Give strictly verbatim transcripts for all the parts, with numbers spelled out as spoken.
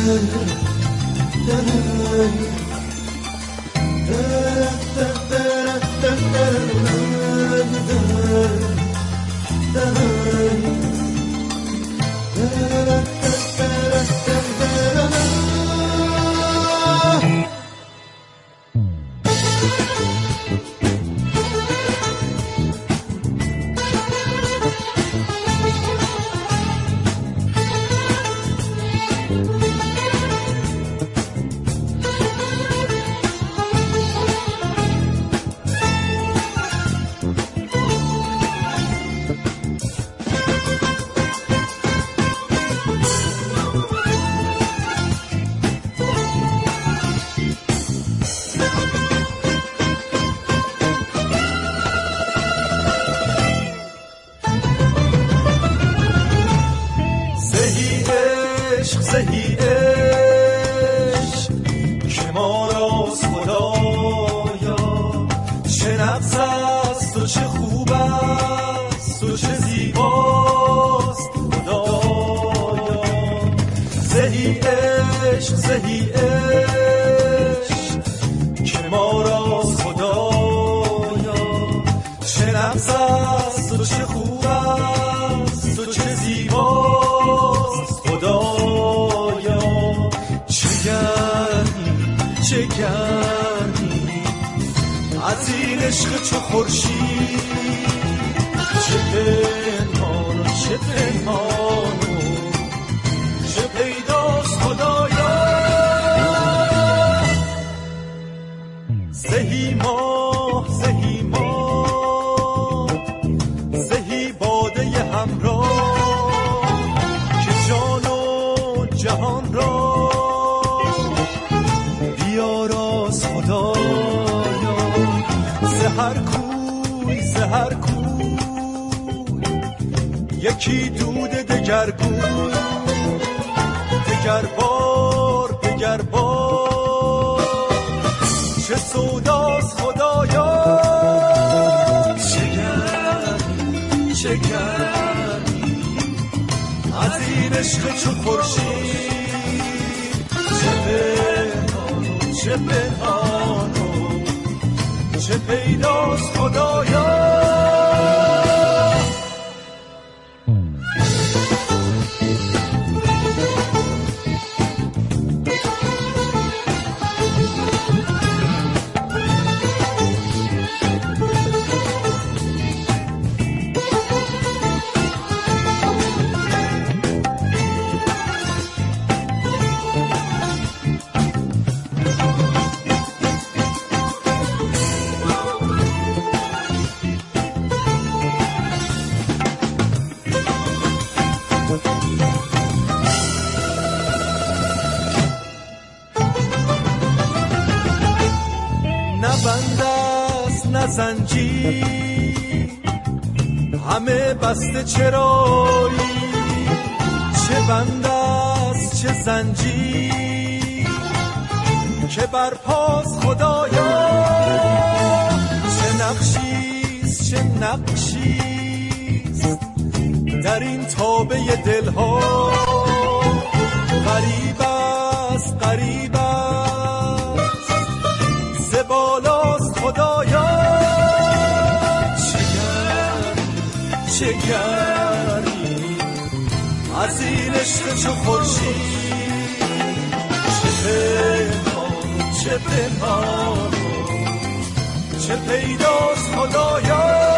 یکی دود دگرگون دگر بار دگر بار چه سوداست خدایا چه گرمی چه گرمی از این عشق چو خورشید چه پنهان چه پنهان چه پیداست خدایا همه بسته چرایی چه بند است چه زنجیر که بر پاس خدایا چه نقشیست چه نقشیست در این تابه دلها غریب است غریب است زبالاست خدایا چه گرمی از این عشق چو خورشید چه پنهان چه پنهان چه پیداست خدایا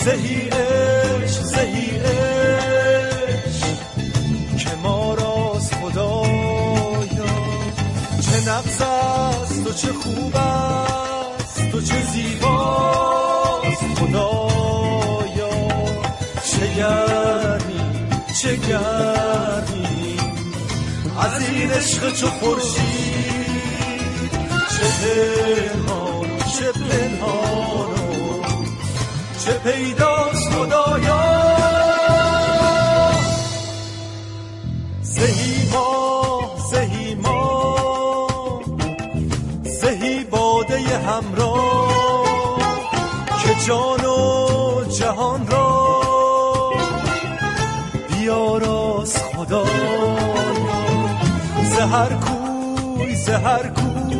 زهی عشق زهی عشق که ما راست خدایا، چه نقص است و چه خوب است و چه زیباست خدایا. چه گرمی چه گرمی از این عشق چو خورشید، چه پنهان چه پنهان چه پیداست خدایا. زهی ماه زهی ماه زهی باده همراه که جان و جهان را بیاراست خدایا. زهر کوی زهر کوی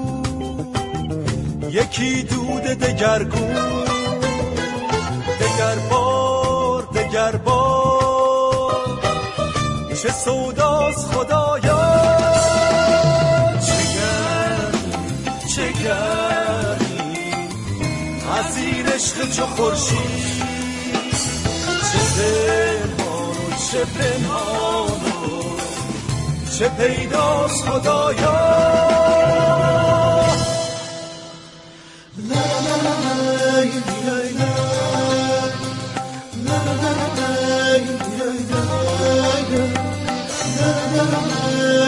یکی دود دگرگون، دگر بار دگر بار چه سوداست خدایا. چه گرمی چه گرمی از این عشق چو خورشید، چه پنهان و چه پنهان و چه پیداست خدایا. La la la la